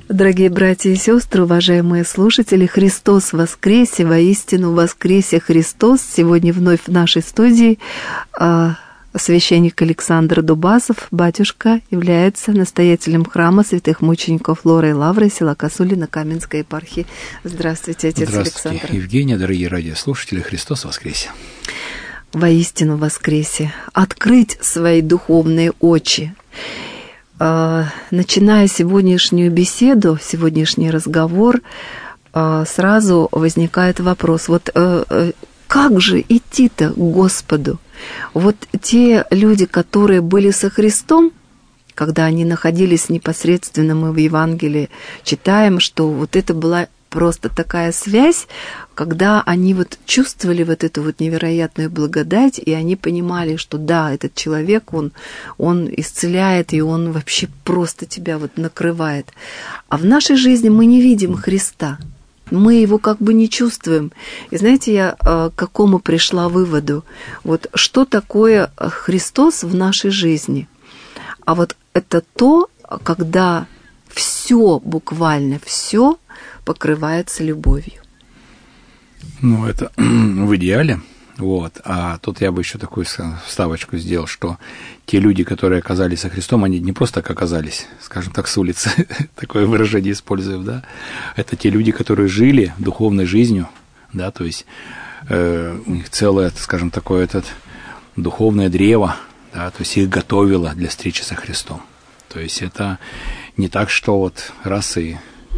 Дорогие братья и сестры, уважаемые слушатели, Христос воскресе, воистину воскресе Христос. Сегодня вновь в нашей студии священник Александр Дубасов, батюшка, является настоятелем храма святых мучеников Лоры и Лавры, села Косулина, Каменской епархии. Здравствуйте, отец Александр. Здравствуйте, Евгения, дорогие радиослушатели, Христос воскресе. Воистину воскресе. Открыть свои духовные очи. Начиная сегодняшнюю беседу, сегодняшний разговор, сразу возникает вопрос, вот как же идти-то к Господу? Вот те люди, которые были со Христом, когда они находились непосредственно, мы в Евангелии читаем, что вот это была просто такая связь, когда они вот чувствовали вот эту вот невероятную благодать, и они понимали, что да, этот человек, он исцеляет, и он вообще просто тебя вот накрывает. А в нашей жизни мы не видим Христа, мы его как бы не чувствуем. И знаете, я к какому пришла выводу? Вот что такое Христос в нашей жизни? А вот это то, когда все, буквально все покрывается любовью. Ну, это в идеале. Вот. А тут я бы еще такую вставочку сделал, что те люди, которые оказались со Христом, они не просто так оказались, скажем так, с улицы, такое выражение используем, да, это те люди, которые жили духовной жизнью, да, то есть у них целое, скажем, такое духовное древо, да, то есть их готовило для встречи со Христом. То есть это не так, что вот раз и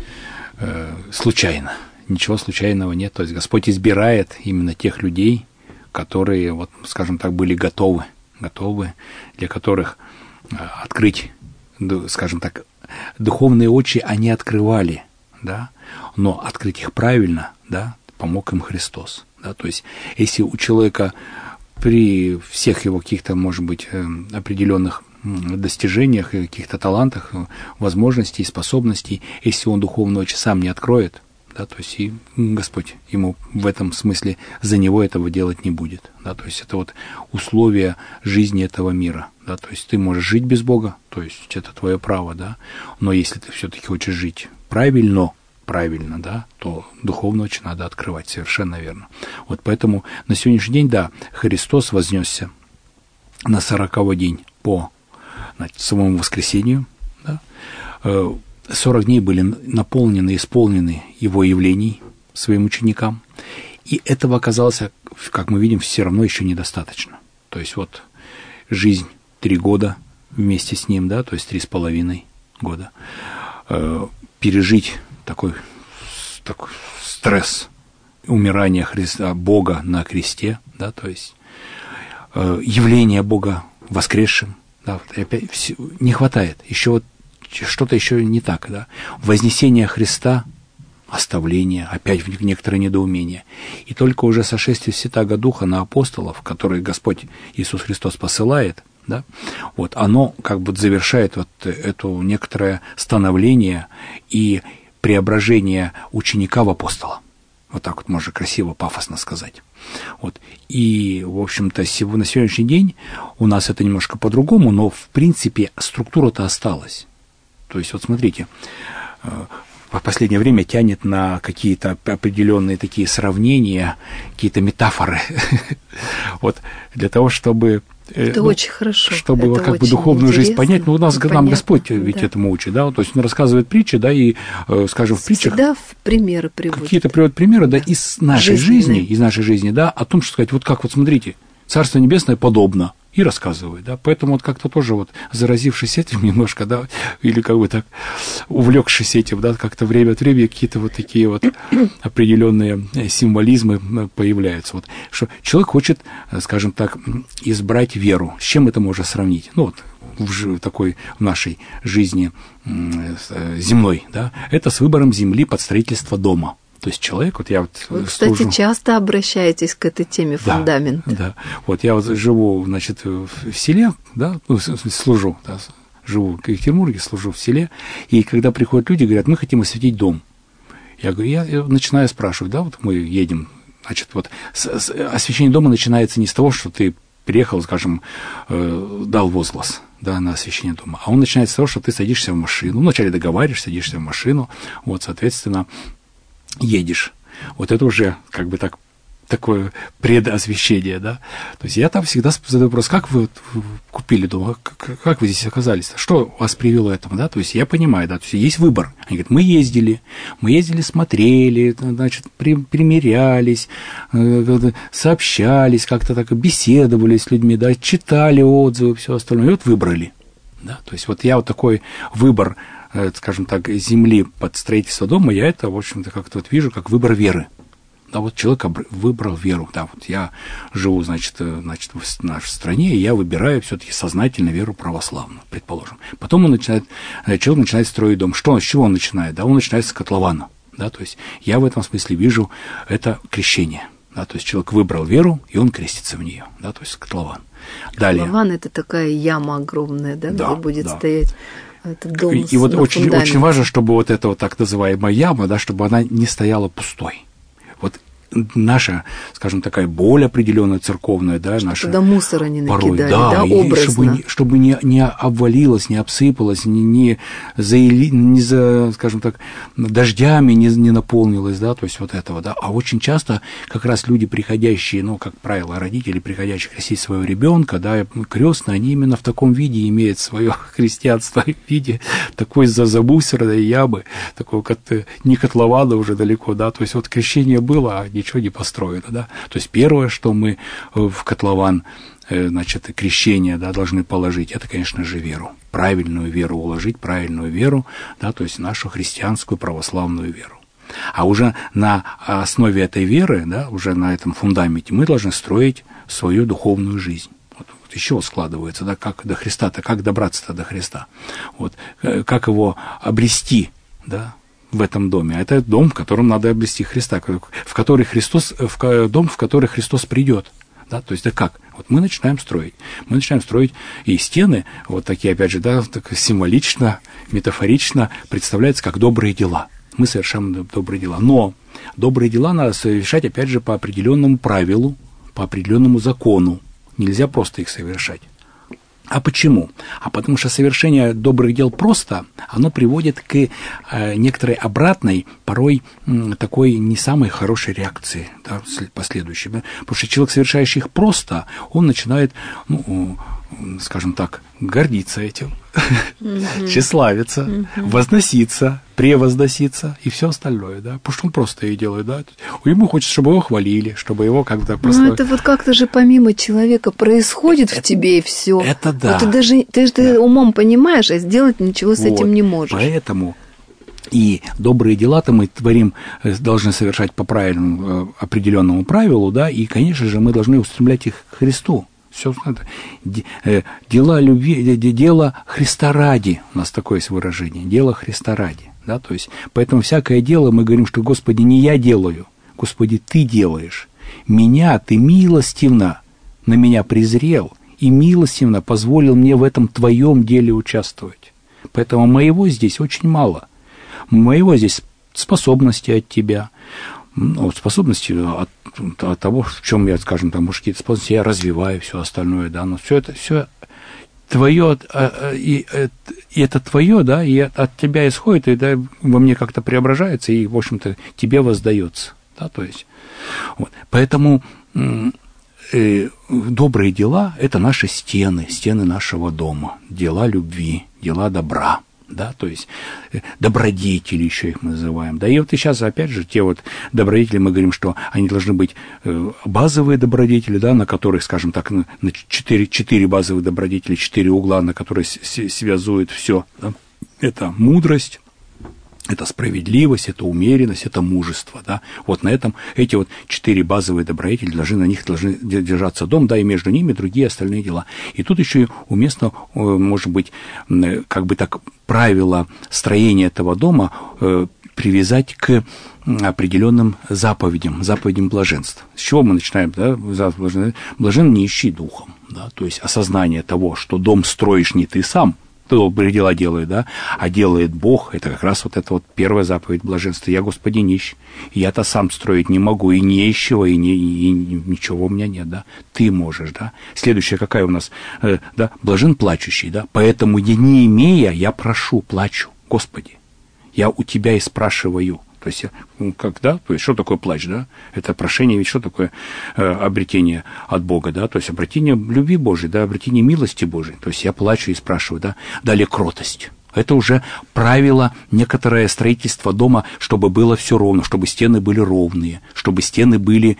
случайно. Ничего случайного нет. То есть Господь избирает именно тех людей, которые, вот, скажем так, были готовы, для которых открыть, скажем так, духовные очи они открывали, да, но открыть их правильно, да, помог им Христос. Да, то есть если у человека при всех его каких-то, может быть, определенных достижениях, каких-то талантах, возможностей, способностей, если он духовные очи сам не откроет, да, то есть и Господь ему в этом смысле за него этого делать не будет, да, то есть это вот условия жизни этого мира, да, то есть ты можешь жить без Бога, то есть это твое право, да, но если ты все-таки хочешь жить правильно, да, то духовные очи надо открывать, совершенно верно. Вот поэтому на сегодняшний день, да, Христос вознесся на 40-й день по самому воскресению, да, 40 дней были наполнены, исполнены его явлений своим ученикам, и этого оказалось, как мы видим, все равно еще недостаточно. То есть вот жизнь 3 года вместе с ним, да, то есть 3,5 года, пережить такой стресс умирания Христа, Бога на кресте, да, то есть явление Бога воскресшим, да, опять не хватает, еще вот что-то еще не так, да. Вознесение Христа, оставление, опять некоторое недоумение. И только уже сошествие Святаго Духа на апостолов, которые Господь Иисус Христос посылает, да, вот, оно как бы завершает вот это некоторое становление и преображение ученика в апостола. Вот так вот можно красиво, пафосно сказать. Вот. И, в общем-то, на сегодняшний день у нас это немножко по-другому, но, в принципе, структура-то осталась. То есть, вот смотрите, в последнее время тянет на какие-то определенные такие сравнения, какие-то метафоры. Вот для того, чтобы... Это очень хорошо. Чтобы это как бы духовную жизнь понять, ну, нам Господь ведь этому учит, да, то есть он рассказывает притчи, да, и, скажем, в притчах... Всегда примеры приводит. Какие-то приводят примеры, да, из нашей жизни, да, о том, что сказать, вот как, вот смотрите, Царство Небесное подобно, и рассказывает, да, поэтому вот как-то тоже вот заразившись этим немножко, да, или как бы так увлекшись этим, да, как-то время от времени какие-то вот такие вот определенные символизмы появляются, вот, что человек хочет, скажем так, избрать веру, с чем это можно сравнить, ну вот, в такой в нашей жизни земной, да, это с выбором земли под строительство дома. То есть человек, вот я вот вы, кстати, служу... часто обращаетесь к этой теме фундамента. Да, вот я вот живу, значит, в селе, да, ну, служу, да, живу в Екатеринбурге, служу в селе, и когда приходят люди, говорят, мы хотим осветить дом. Я говорю, я начинаю спрашивать, да, вот мы едем, значит, вот освещение дома начинается не с того, что ты приехал, скажем, дал возглас, да, на освящение дома. А он начинается с того, что ты садишься в машину, вначале договариваешься, садишься в машину, вот, соответственно, едешь. Вот это уже как бы такое предосвящение, да. То есть я там всегда задаю вопрос, как вы купили дом, как вы здесь оказались, что вас привело к этому, да, то есть я понимаю, да, то есть есть выбор. Они говорят, мы ездили, смотрели, значит, примерялись, сообщались, как-то так беседовали с людьми, да, читали отзывы, все остальное, и вот выбрали, да, то есть вот я вот такой выбор, скажем так, земли под строительство дома, я это, в общем-то, как-то вот вижу, как выбор веры. Да, вот человек выбрал веру. Да, вот я живу, значит, в нашей стране, и я выбираю все-таки сознательно веру православную, предположим. Потом человек начинает строить дом. С чего он начинает? Да, он начинает с котлована. Да, то есть я в этом смысле вижу это крещение. Да, то есть человек выбрал веру, и он крестится в нее. Да, то есть котлован. Далее. Котлован – это такая яма огромная, да, где будет стоять этот дом. И вот очень важно, чтобы вот эта вот так называемая яма, да, чтобы она не стояла пустой. Вот наша, скажем, такая боль определенная церковная, да, наша туда мусора не накидали, да, образно. Чтобы не обвалилось, не обсыпалось, скажем так, дождями не наполнилось, да, то есть вот этого, да. А очень часто как раз люди, приходящие, ну, как правило, родители, приходящие крестить своего ребенка, да, крестные, они именно в таком виде имеют свое христианство, в виде такой замусорной ямы, такого не котлована уже далеко, да, то есть вот крещение было, а ничего не построено, да. То есть первое, что мы в котлован, значит, крещение, да, должны положить, это, конечно же, веру. Правильную веру уложить, правильную веру, да, то есть нашу христианскую православную веру. А уже на основе этой веры, да, уже на этом фундаменте мы должны строить свою духовную жизнь. Вот из чего складывается, да, как до Христа-то, как добраться-то до Христа, вот, как его обрести, да, в этом доме. Это дом, в котором надо обрести Христа, дом, в который Христос придет. Да? То есть, да как? Вот мы начинаем строить. И стены, вот такие, опять же, да, так символично, метафорично представляются как добрые дела. Мы совершаем добрые дела. Но добрые дела надо совершать, опять же, по определенному правилу, по определенному закону. Нельзя просто их совершать. А почему? А потому что совершение добрых дел просто, оно приводит к некоторой обратной, порой такой не самой хорошей реакции, да, последующей. Да? Потому что человек, совершающий их просто, он начинает, ну, скажем так, гордиться этим, тщеславиться, возноситься, превозноситься и все остальное, да, потому что он просто ее делает, да, ему хочется, чтобы его хвалили, чтобы его как-то просто... Ну, это вот как-то же помимо человека происходит в тебе, и все. Это да. Вот ты умом понимаешь, а сделать ничего с этим не можешь. Поэтому и добрые дела-то мы творим, должны совершать по правильному, определенному правилу, да, и, конечно же, мы должны устремлять их к Христу. Все дела любви, дело Христа ради, у нас такое есть выражение, дело Христа ради, да, то есть, поэтому всякое дело мы говорим, что, Господи, не я делаю, Господи, Ты делаешь, Ты милостивно на меня презрел и милостивно позволил мне в этом Твоем деле участвовать, поэтому моего здесь очень мало, моего здесь способности от Тебя, способности от того, в чем я, скажем, там, может, какие-то способности, я развиваю все остальное, да, но все это твое, и это твое, да, и от тебя исходит, и да, во мне как-то преображается, и, в общем-то, тебе воздается, да, то есть, вот, поэтому добрые дела – это наши стены нашего дома, дела любви, дела добра. Да, то есть добродетели еще их называем. Да, и вот и сейчас, опять же, те вот добродетели, мы говорим, что они должны быть базовые добродетели, да, на которых, скажем так, на 4 базовых добродетели, 4 угла, на которые связует все. Да. Это мудрость, это справедливость, это умеренность, это мужество, да. Вот на этом эти вот 4 базовые добродетели на них должны держаться дом, да, и между ними другие остальные дела. И тут еще уместно, может быть, как бы так, правила строения этого дома привязать к определенным заповедям блаженств. С чего мы начинаем, да? Блажен нищий духом, да, то есть осознание того, что дом строишь не ты сам, добрые дела делают, да, а делает Бог, это как раз вот эта вот первая заповедь блаженства. Я, Господи, нищ, я-то сам строить не могу, и нищего, и ничего у меня нет, да, Ты можешь, да. Следующая какая у нас, да, блажен плачущий, да, поэтому я, не имея, я прошу, плачу, Господи, я у Тебя и спрашиваю. То есть, когда, то есть, что такое плач, да? Это прошение, ведь что такое обретение от Бога, да? То есть, обретение любви Божией, да, обретение милости Божией. То есть, я плачу и спрашиваю, да? Далее кротость. Это уже правило, некоторое строительство дома, чтобы было все ровно, чтобы стены были ровные, чтобы стены были,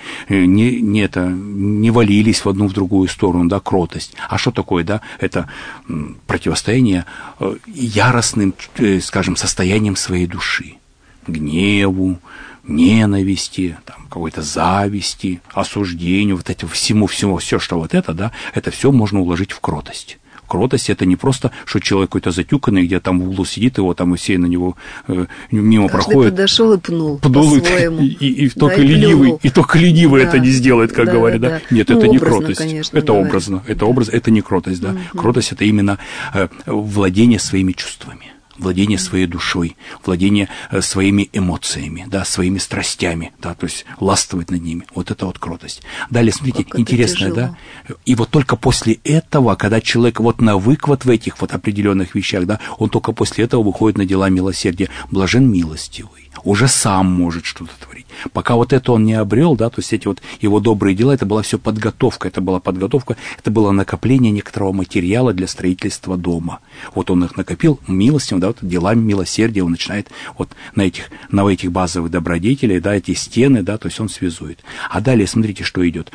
не валились в одну, в другую сторону, да, кротость. А что такое, да? Это противостояние яростным, скажем, состоянием своей души. Гневу, ненависти, там, какой-то зависти, осуждению, вот это всему, все, что вот это, да, это все можно уложить в кротость. Кротость — это не просто, что человек какой-то затюканный, где там в углу сидит, его там и все на него мимо проходят. Подошел и пнул по-своему. И только ленивый это не сделает, как говорят, да. Нет, это не кротость. Конечно, это образно. Это образ, это не кротость, да. Кротость — это именно владение своими чувствами. Владение своей душой, владение своими эмоциями, да, своими страстями, да, то есть властвовать над ними. Вот это вот кротость. Далее, смотрите, интересно, да, и вот только после этого, когда человек вот навык вот в этих вот определенных вещах, да, он только после этого выходит на дела милосердия. Блажен милостивый, уже сам может что-то творить. Пока вот это он не обрел, да, то есть эти вот его добрые дела, это была все подготовка, это было накопление некоторого материала для строительства дома. Вот он их накопил милостью, да, вот делами милосердия он начинает вот на этих базовых добродетелей, да, эти стены, да, то есть он связует. А далее, смотрите, что идет.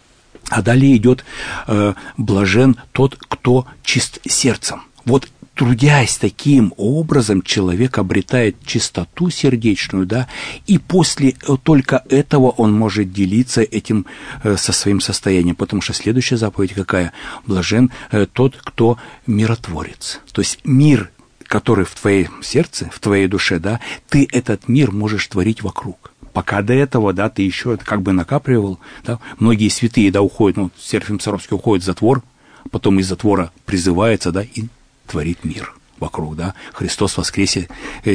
А далее идет блажен тот, кто чист сердцем. Вот трудясь таким образом, человек обретает чистоту сердечную, да, и после только этого он может делиться этим со своим состоянием, потому что следующая заповедь какая? Блажен тот, кто миротворец. То есть мир, который в твоем сердце, в твоей душе, да, ты этот мир можешь творить вокруг. Пока до этого, да, ты еще это как бы накапливал, да, многие святые, да, уходят, ну, Серафим Саровский уходит в затвор, потом из затвора призывается, да, и творит мир вокруг, да, Христос воскресе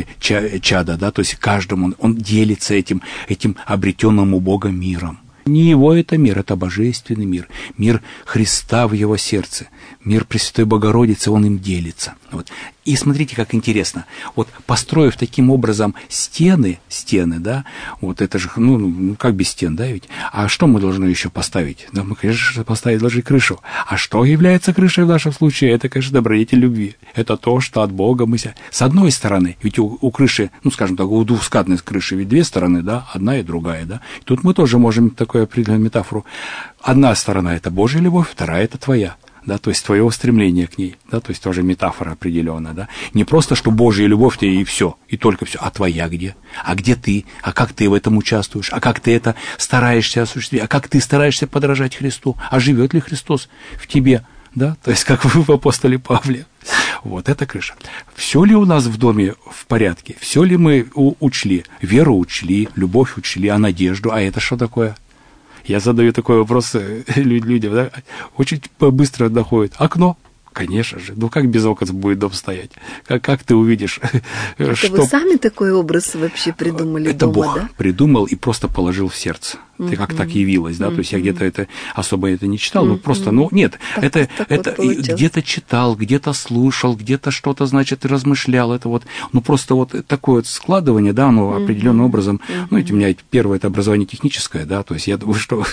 чада, да, то есть каждому он делится этим обретенным у Бога миром. Не его это мир, это божественный мир, мир Христа в его сердце, мир Пресвятой Богородицы, он им делится. Вот. И смотрите, как интересно, вот построив таким образом стены, да, вот это же, ну, как без стен, да, ведь, а что мы должны еще поставить? Да, мы, конечно, поставить должны крышу. А что является крышей в нашем случае? Это, конечно, добродетель любви. Это то, что от Бога мы себя... С одной стороны, ведь у крыши, ну, скажем так, у двускатной крыши ведь две стороны, да, одна и другая, да. И тут мы тоже можем такую определенную метафору. Одна сторона — это Божья любовь, вторая — это твоя. Да, то есть твое стремление к ней, да, то есть тоже метафора определенная, да, не просто, что Божья любовь тебе и все, и только все, а твоя где? А где ты? А как ты в этом участвуешь? А как ты это стараешься осуществить? А как ты стараешься подражать Христу? А живет ли Христос в тебе? Да, то есть как в апостоле Павле. Вот это крыша. Все ли у нас в доме в порядке? Все ли мы учли? Веру учли, любовь учли, а надежду? А это что такое? Я задаю такой вопрос людям, да, очень быстро доходит. Окно? Конечно же. Ну, как без окон будет дом стоять? Как ты увидишь? Это что... Вы сами такой образ вообще придумали это дома, Бог да? придумал и просто положил в сердце. Ты как так явилось, да? То есть я где-то это особо это не читал, но просто, ну, нет. Это вот где-то читал, где-то слушал, где-то что-то, значит, размышлял. Это вот, ну, просто вот такое вот складывание, да, ну, определенным образом. Ну, ведь у меня первое это образование техническое, да, то есть я думаю, что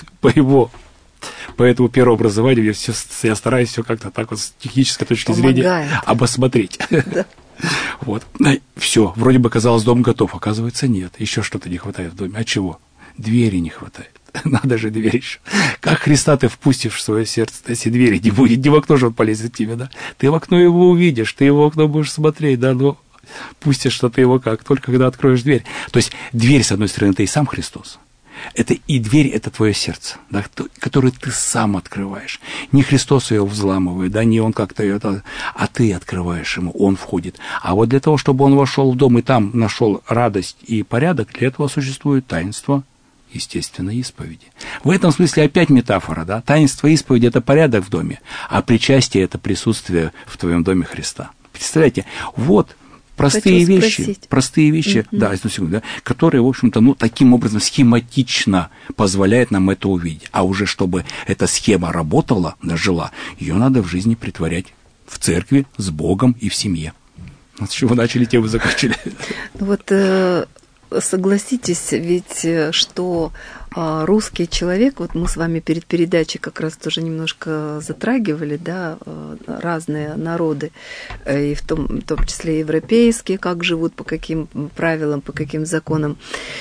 по этому первому образованию я стараюсь все как-то так вот с технической точки зрения обосмотреть. Да. Вот. Все, вроде бы казалось, дом готов, оказывается, нет. Еще что-то не хватает в доме. А чего? Двери не хватает. Надо же дверь еще. Как Христа ты впустишь в свое сердце, если двери не будет, не в окно же он полезет к тебе, да? Ты в окно его увидишь, ты его в окно будешь смотреть, да, но пустишь, что ты его как, только когда откроешь дверь. То есть дверь, с одной стороны, это и сам Христос. Это и дверь, это твое сердце, да, которое ты сам открываешь. Не Христос ее взламывает, да, не он как-то ее, а ты открываешь ему, он входит. А вот для того, чтобы он вошел в дом и там нашел радость и порядок, для этого существует таинство, естественно, исповеди. В этом смысле опять метафора, да, таинство исповеди – это порядок в доме, а причастие – это присутствие в твоем доме Христа. представляете, вот простые вещи, да, которые, в общем-то, таким образом схематично позволяют нам это увидеть. А уже чтобы эта схема работала, жила, ее надо в жизни притворять в церкви, с Богом и в семье. Вот с чего начали, тем и закончили. Вот согласитесь, ведь что русский человек, вот мы с вами перед передачей как раз тоже немножко затрагивали, да, разные народы, и в том числе европейские, как живут, по каким правилам, по каким законам.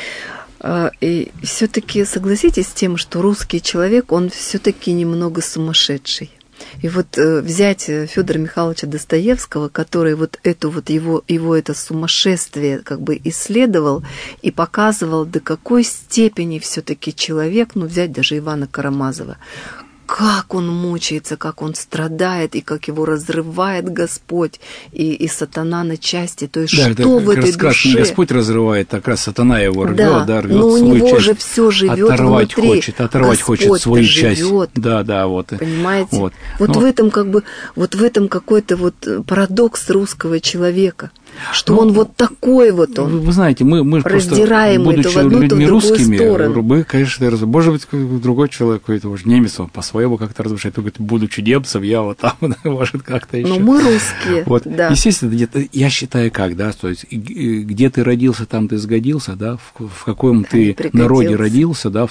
И все-таки согласитесь с тем, что русский человек, он все-таки немного сумасшедший. И вот взять Фёдора Михайловича Достоевского, который вот эту вот его это сумасшествие как бы исследовал и показывал, до какой степени все-таки человек, взять даже Ивана Карамазова, как он мучается, как он страдает, и как его разрывает Господь, и сатана на части. То есть да, что в этой душе... Господь разрывает, так раз сатана его рвет, рвет но у него часть, же все живет внутри. Оторвать хочет свою часть. Да, вот. Понимаете? Вот в этом в этом какой-то вот парадокс русского человека. Что он вот такой вот он. Вы знаете, мы раздираемый просто, будучи людьми русскими, мы, конечно, может быть, другой человек, какой-то уже немец, он по-своему как-то разрушает. Он говорит, будучи немцем, я вот там, может, как-то еще. Но мы русские, вот. Да. Естественно, где-то, я считаю, то есть, где ты родился, там ты сгодился, да, в каком ты народе родился, да, в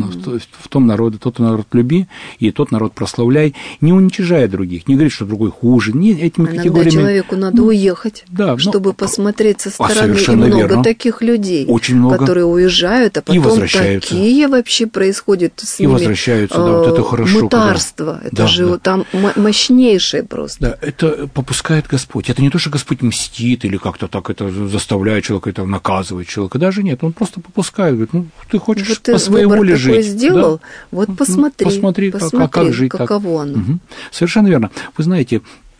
том народе, тот народ люби, и тот народ прославляй, не уничижая других, не говорит, что другой хуже. Этими категориями... человеку надо уехать. Да, чтобы посмотреть со стороны, и много верно. Таких людей, очень много. Которые уезжают, а потом такие вообще происходят с ними. И возвращаются, да, вот это хорошо. Мытарство, это же там мощнейшее просто. Да, это попускает Господь. Это не то, что Господь мстит или как-то так это заставляет человека, это наказывает человека. Даже нет, он просто попускает, говорит, ты хочешь вот по своей воле жить. Ты сделал, да? Вот посмотри, как жить, каково оно. Угу. Совершенно верно. Вы знаете,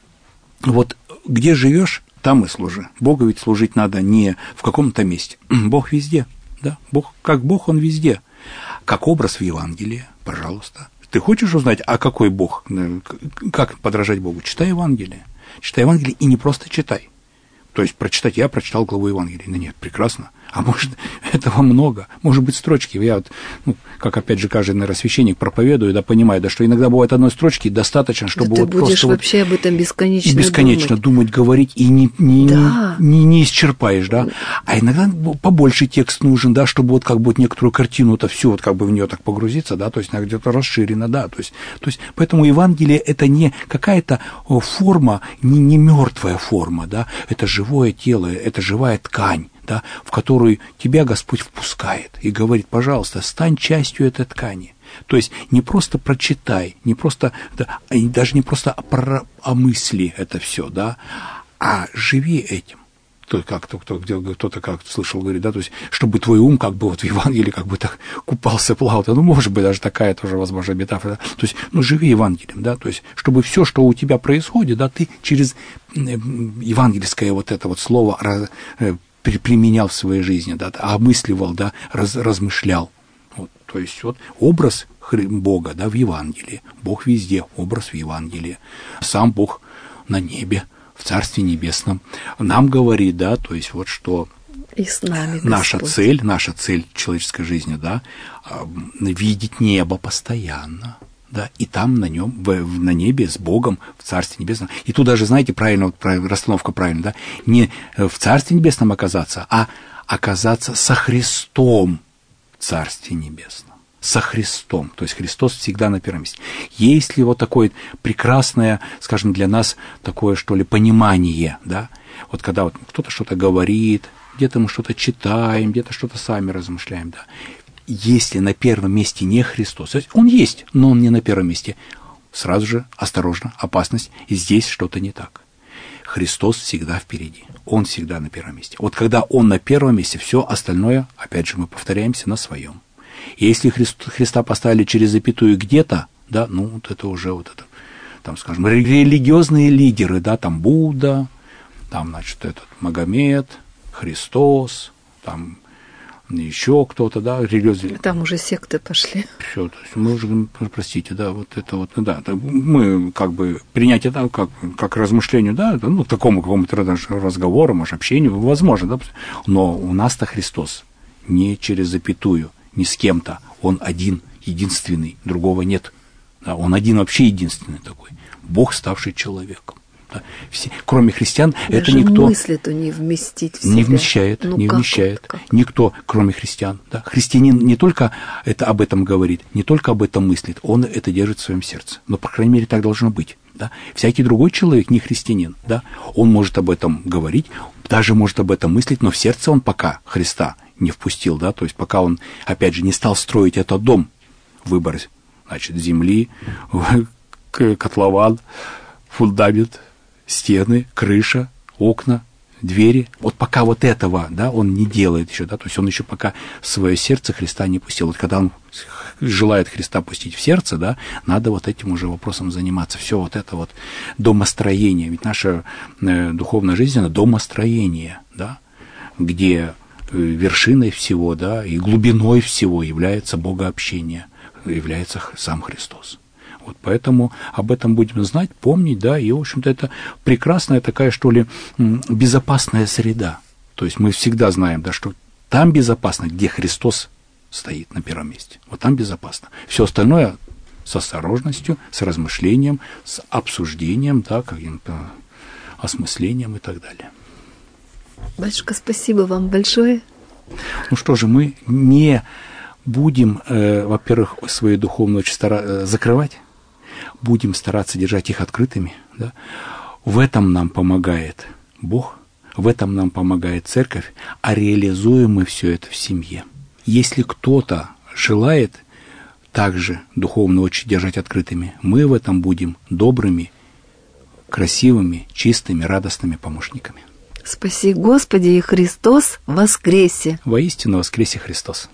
вот где живешь, там и служи. Богу ведь служить надо не в каком-то месте. Бог везде. Да? Бог, Он везде. Как образ в Евангелии, пожалуйста. Ты хочешь узнать, а какой Бог? Как подражать Богу? Читай Евангелие. Читай Евангелие и не просто читай. То есть я прочитал главу Евангелия. Ну нет, прекрасно. А может, этого много. Может быть, строчки. Я как опять же каждый, наверное, священник проповедую, да, понимаю, да, что иногда бывает одной строчки достаточно, чтобы ты будешь вообще об этом бесконечно думать, говорить, и не исчерпаешь, да. А иногда побольше текст нужен, да, чтобы вот как бы некоторую картину-то всю вот как бы в нее так погрузиться, да, то есть она где-то расширена, да, то есть поэтому Евангелие это не какая-то форма, не мертвая форма, да, это живое тело, это живая ткань, да, в которую тебя Господь впускает и говорит, пожалуйста, стань частью этой ткани. То есть не просто прочитай, не просто, да, даже не просто омысли это все, да, а живи этим. Кто-то как слышал, говорит, да, то есть, чтобы твой ум как бы вот в Евангелии как бы так купался, плавал, может быть, даже такая тоже, возможно, метафора, да? То есть, живи Евангелием, да, то есть, чтобы все, что у тебя происходит, да, ты через евангельское вот это вот слово применял в своей жизни, да, обмысливал, да, размышлял. Вот, то есть, вот образ Бога, да, в Евангелии. Бог везде, образ в Евангелии. Сам Бог на небе, в Царстве Небесном. Нам говорит, да, то есть, вот что и с нами наша цель человеческой жизни, да, видеть небо постоянно. Да, и там на нем, на небе с Богом, в Царстве Небесном. И тут даже, знаете, расстановка правильная, да, не в Царстве Небесном оказаться, а оказаться со Христом в Царстве Небесном. Со Христом. То есть Христос всегда на первом месте. Есть ли вот такое прекрасное, скажем, для нас такое, что ли, понимание, да, вот когда вот кто-то что-то говорит, где-то мы что-то читаем, где-то что-то сами размышляем, да. Если на первом месте не Христос, то есть Он есть, но Он не на первом месте, сразу же осторожно, опасность, здесь что-то не так. Христос всегда впереди, Он всегда на первом месте. Вот когда Он на первом месте, все остальное, опять же, мы повторяемся на своем. И если Христа поставили через запятую где-то, да, вот это уже вот это, там, скажем, религиозные лидеры, да, там Будда, там, значит, Магомед, Христос, там, еще кто-то, да, религиозные. Там уже секты пошли. Все, то есть мы уже говорим, простите, да, вот это вот, да, мы как бы принять это как размышлению, да, ну, к такому какому-то разговору, может, общению, возможно, да, но у нас-то Христос не через запятую, не с кем-то, Он один, единственный, другого нет, да, Он один вообще единственный такой, Бог, ставший человеком. Да. Все, кроме христиан, даже это никто мысли-то не вместить в себя. Не вмещает, ну, не вмещает. Никто, кроме христиан. Да. Христианин не только об этом говорит, не только об этом мыслит, он это держит в своем сердце. Но, по крайней мере, так должно быть. Да. Всякий другой человек, не христианин, да, он может об этом говорить, даже может об этом мыслить, но в сердце он пока Христа не впустил, да, то есть пока он, опять же, не стал строить этот дом, выбор, значит, земли, котлован, фундамент, стены, крыша, окна, двери. Вот пока вот этого, да, он не делает еще, да, то есть он еще пока в свое сердце Христа не пустил. Вот когда он желает Христа пустить в сердце, да, надо вот этим уже вопросом заниматься. Все вот это вот домостроение. Ведь наша духовная жизнь, она домостроение, да, где вершиной всего, да, и глубиной всего является богообщение, является сам Христос. Вот поэтому об этом будем знать, помнить, да, и, в общем-то, это прекрасная такая, что ли, безопасная среда. То есть мы всегда знаем, да, что там безопасно, где Христос стоит на первом месте. Вот там безопасно. Все остальное с осторожностью, с размышлением, с обсуждением, да, каким-то осмыслением и так далее. Батюшка, спасибо вам большое. Ну что же, мы не будем, во-первых, свои духовные очи закрывать, будем стараться держать их открытыми. Да? В этом нам помогает Бог, в этом нам помогает Церковь, а реализуем мы все это в семье. Если кто-то желает также духовные очи держать открытыми, мы в этом будем добрыми, красивыми, чистыми, радостными помощниками. Спаси Господи, и Христос воскресе! Воистину воскресе Христос!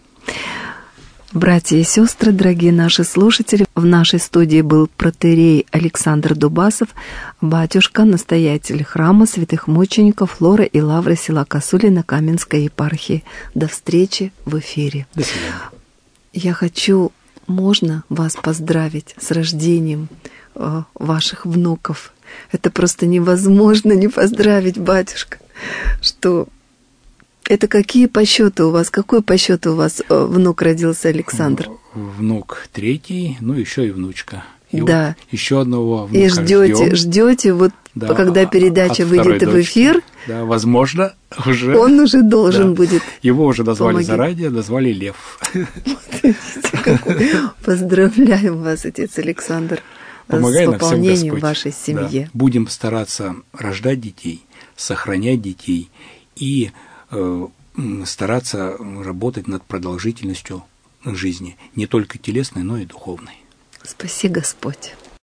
Братья и сестры, дорогие наши слушатели, в нашей студии был протоиерей Александр Дубасов, батюшка, настоятель храма святых мучеников Флора и Лавры села Косулина Каменской епархии. До встречи в эфире. До свидания. Я хочу, можно вас поздравить с рождением ваших внуков. Это просто невозможно не поздравить, батюшка, что... Это какие по счету у вас? Какой по счету у вас внук родился, Александр? Внук третий, ну еще и внучка. И да. Вот еще одного внука. И ждете, вот да, когда передача выйдет в эфир. Да, возможно, уже. Он уже должен будет. Его уже назвали заранее, назвали Лев. Поздравляем вас, отец Александр, с пополнением вашей семьи. Будем стараться рождать детей, сохранять детей и стараться работать над продолжительностью жизни, не только телесной, но и духовной. Спаси Господь.